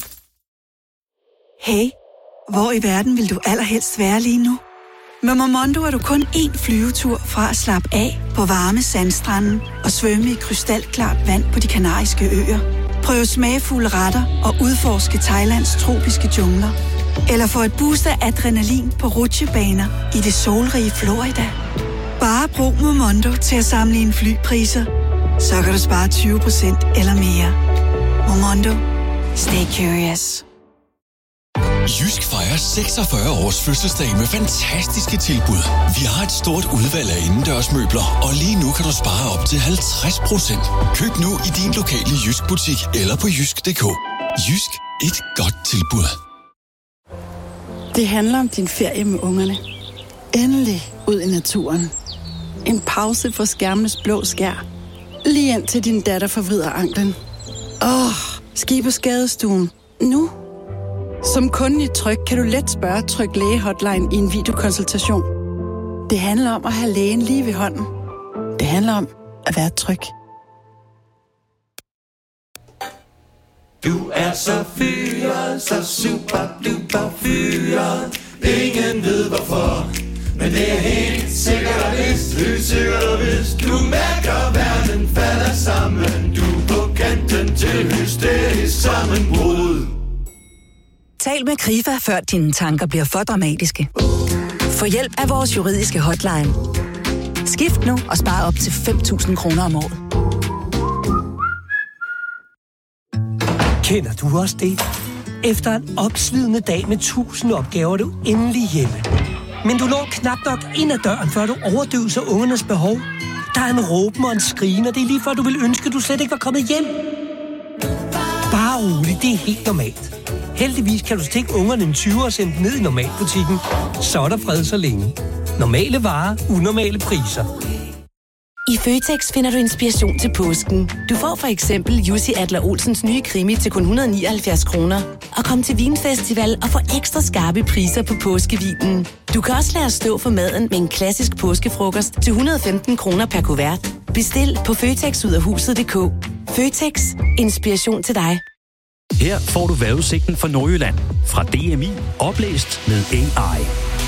Hey, hvor i verden vil du allerhelst være lige nu? Med Momondo er du kun én flyvetur fra at slappe af på varme sandstranden og svømme i krystalklart vand på de Kanariske Øer. Prøv smagfulde retter og udforske Thailands tropiske jungler. Eller få et boost af adrenalin på rutsjebaner i det solrige Florida. Bare brug Momondo til at sammenligne flypriser. Så kan du spare 20% eller mere. Momondo. Stay curious. Jysk fejrer 46 års fødselsdag med fantastiske tilbud. Vi har et stort udvalg af indendørsmøbler, og lige nu kan du spare op til 50%. Køb nu i din lokale Jysk butik eller på jysk.dk. Jysk. Et godt tilbud. Det handler om din ferie med ungerne. Endelig ud i naturen. En pause for skærmenes blå skær. Lige ind til din datter forvrider anklen. Ski på skadestuen. Nu. Som kunde i Tryg kan du let spørge Tryg Læge Hotline i en videokonsultation. Det handler om at have lægen lige ved hånden. Det handler om at være tryg. Du er så fyret, så super duper fyret. Ingen ved hvorfor, men det er helt sikkert og vist. Helt sikkert og vist. Du mærker verden falder sammen. Du er på kanten til hysterisk sammenbrud. Tal med Krifa, før dine tanker bliver for dramatiske. Få hjælp af vores juridiske hotline. Skift nu og spar op til 5.000 kroner om året. Kender du også det? Efter en opslidende dag med 1000 opgaver er du endelig hjemme. Men du når knap nok ind ad døren, før du overdøver ungernes behov. Der er en råben og en skrigen, og det er lige før du vil ønske, at du slet ikke var kommet hjem. Bare rolig, det er helt normalt. Heldigvis kan du stikke ungerne en 20 og sende dem ned i normalbutikken. Så er der fred så længe. Normale varer, unormale priser. I Føtex finder du inspiration til påsken. Du får for eksempel Jussi Adler-Olsens nye krimi til kun 179 kroner. Og kom til Vinfestival og få ekstra skarpe priser på påskevinen. Du kan også lade os stå for maden med en klassisk påskefrokost til 115 kroner per kuvert. Bestil på føtexudafhuset.dk. Føtex. Inspiration til dig. Her får du vejrudsigten for Nordjylland fra DMI, oplæst med AI.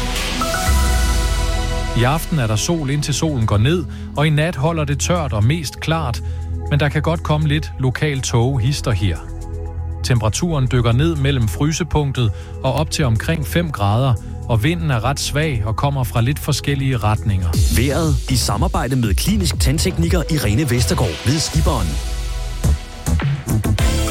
I aften er der sol indtil solen går ned, og i nat holder det tørt og mest klart, men der kan godt komme lidt lokal tåge hister her. Temperaturen dykker ned mellem frysepunktet og op til omkring 5 grader, og vinden er ret svag og kommer fra lidt forskellige retninger. Vejret i samarbejde med klinisk tandtekniker Irene Vestergaard ved Skiberen.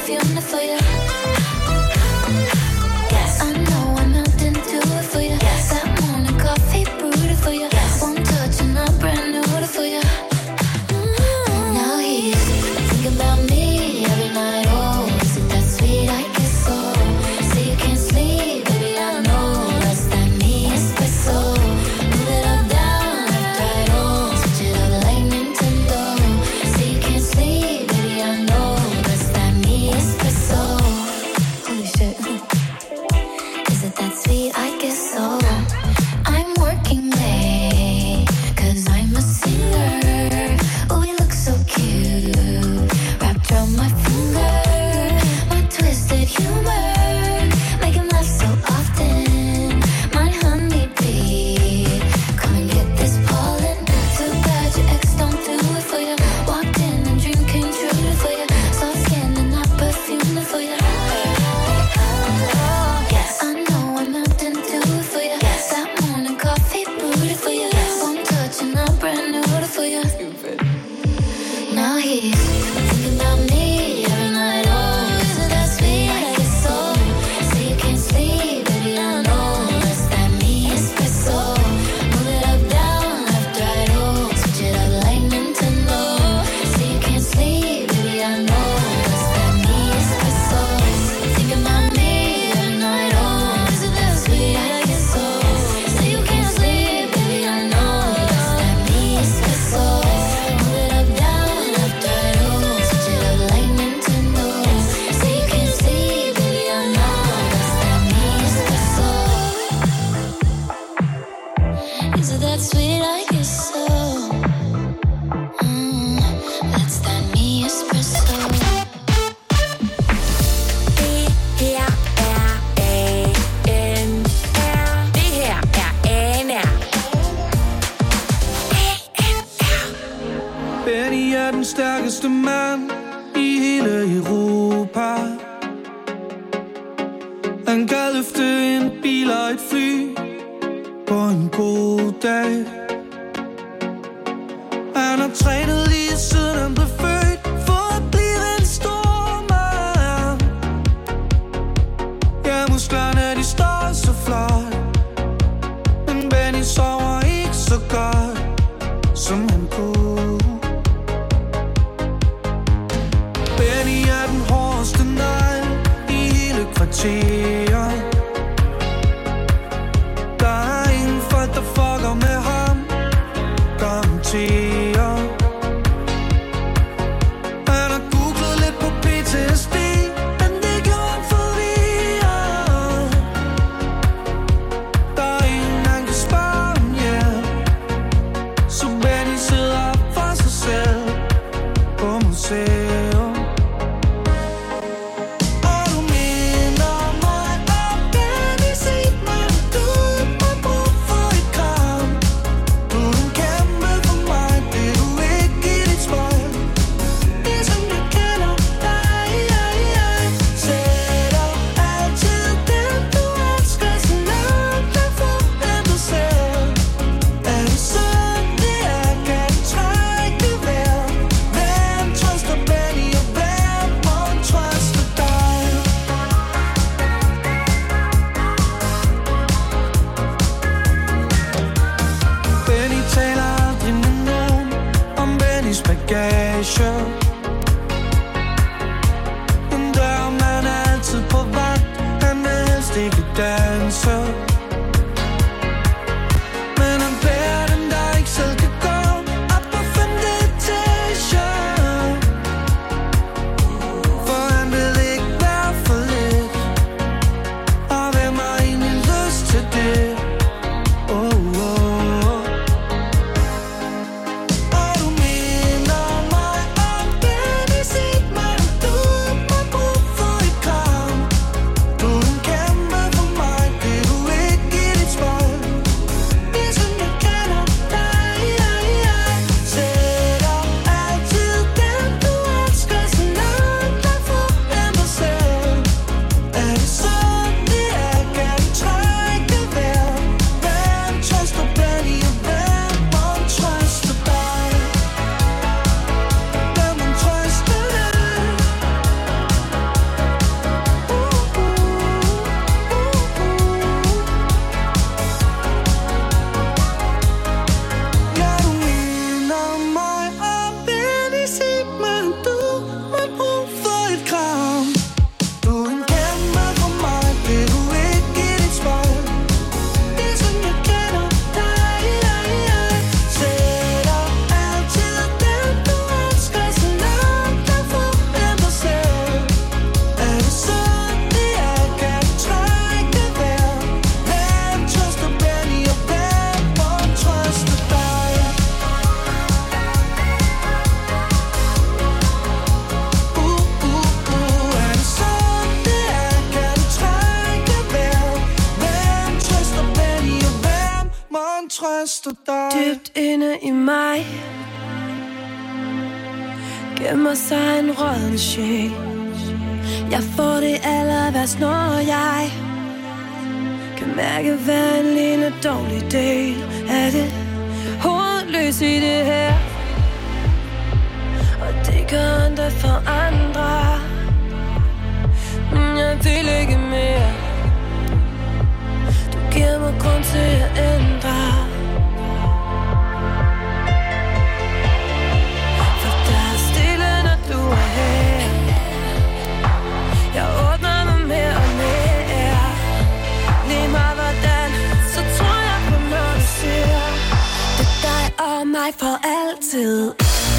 perfume for you. Yes, I know I'm melting to it for you. Yes, that morning coffee brewed it for you. Yes, one touch and I'm brand new for you. Now he's thinking about me every night. Oh, is it that sweet? I guess so. Say you can't sleep, baby, I know that's that me espresso. Move it up, down, left, right, oh, switch it up like Nintendo. Say you can't sleep, baby, I know that's that me espresso. Holy shit. Is it that sweet? I guess so. I'm working late, 'cause I'm a singer. Oh, we look so cute, wrapped around my finger. My twisted humor, make him laugh so often. My honeybee, come and get this pollen. Too bad your ex don't do it for you. Walked in and dream came true for you. Soft skin and not perfume for you. Yes, I know I'm melting to it for you. Yes, that morning coffee brewed it for you. One touch and I'm brand new for you. Now he's thinking about me every night. Oh, is it that sweet? I guess so. Say you can't sleep, baby, I know that's that me espresso. Move it up, down, left, right, oh, switch it up like Nintendo. Say you can't sleep, baby, I know that's that me espresso. Thinking about me every night. Oh, is it that sweet? I guess so. Say you can't sleep, baby, I know that's that me espresso. Move it up, down, left, right, oh, switch it up like Nintendo. Say you can't sleep, baby, I know that's that me espresso. Is it that sweet? I guess so. That's that me espresso. Det her er ANR. Benny er den stærkeste mand i hele Europa. Han kan løfte en bil og et fly på en god dag. Han har trænet lige siden han blev født for at blive en stor mand. Ja, musklerne de står så flot, men Benny sover ikke så godt, som han kunne. Benny er den hårdeste negl i hele kvarteret. Der er ingen folk, der fucker med ham, garanterer. Han har googlet lidt på PTSD, men det gjorde ham forvirret. Der er ingen, han kan spørge om hjælp, så Benny sidder op for sig selv på museum. Og du minder mig om Benny, sig mig, om du har brug for et kram. Du vil kæmpe for mig, det du ikke i dit spejl. Ligesom jeg kender dig, sætter altid den du elsker så langt der foran dig selv. Er det sådan det er, kan du trække det vejr? Hvem trøster Benny, og hvem må trøste dig? Benny taler aldrig med nogen om Bennys bagage. Men der man er altid på vagt, han vil helst ikke danse. Men han bærer den, der ikke selv kan gå op på 5. etage. For han vil ikke være for lidt, og hvem har egentlig lyst til det? Oh, oh. Og du minder mig om inde i mig gemmer sig en rådden sjæl. Jeg får det allerværst, når jeg kan mærke hver en lille dårlig del af det hovedløs i det her. Og det gør ondt for andre, men jeg vil ikke mere. Du giver mig grund til at ændre. For der er stille, når du er her. Jeg åbner mig mere og mere. Lige meget hvordan, så tror jeg på noget du siger. Det er dig og mig for altid.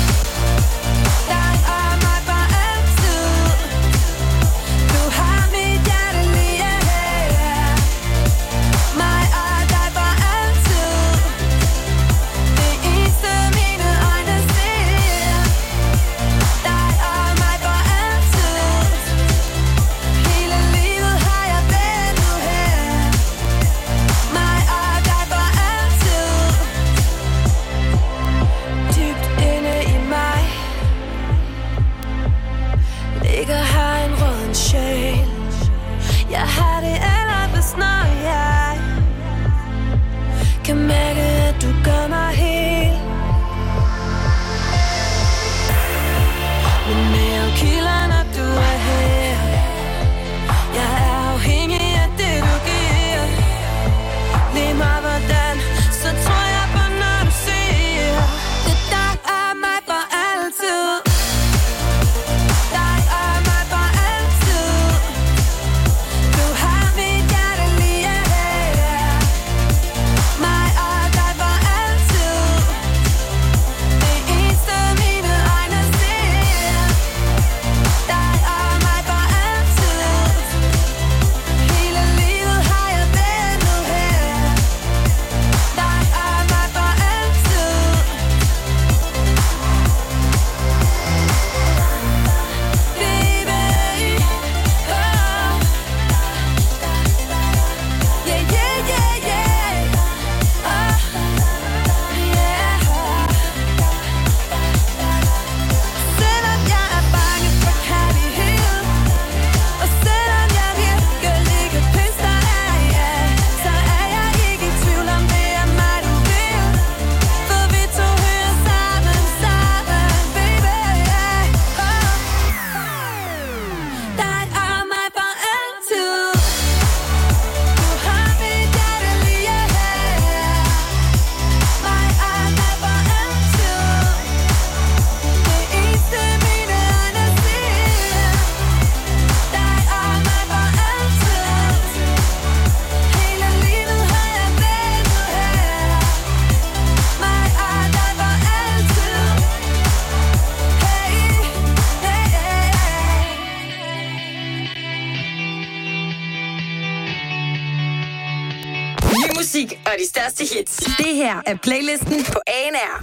Jeg har det allerbedst, når jeg kan mærke, at du gør mig hel. Men nervekilder, når du er her. Jeg er afhængig af det, du giver. Lige meget hvordan, så tror jeg på, når du siger det er dig og mig for altid. Og de største hits. Det her er playlisten på ANR.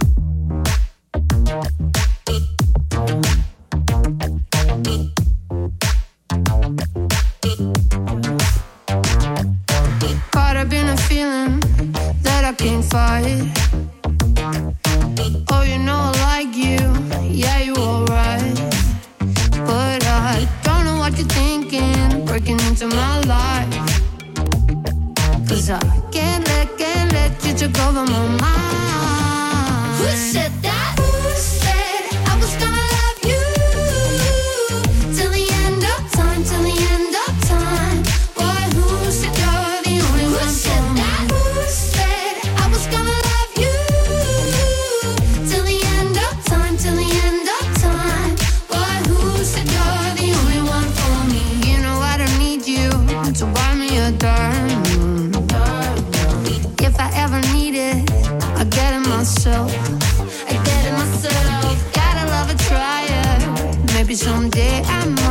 Caught up in a feeling that I can't fight. Oh, you know I like you. Yeah, you alright. But I don't know what you're thinking. Breaking into my life. 'Cause I can't let you take over my mind. Who said that? Who said I was gonna love you till the end of time, till the end of time? Boy, who said you're the only one? Who said that? Who said I was gonna love you till the end of time, till the end of time? Boy, who said you're the only one for me? You know I don't need you to buy me a dime. If I ever need it, I get it myself. I get it myself. Gotta love a tryer. Maybe someday I might.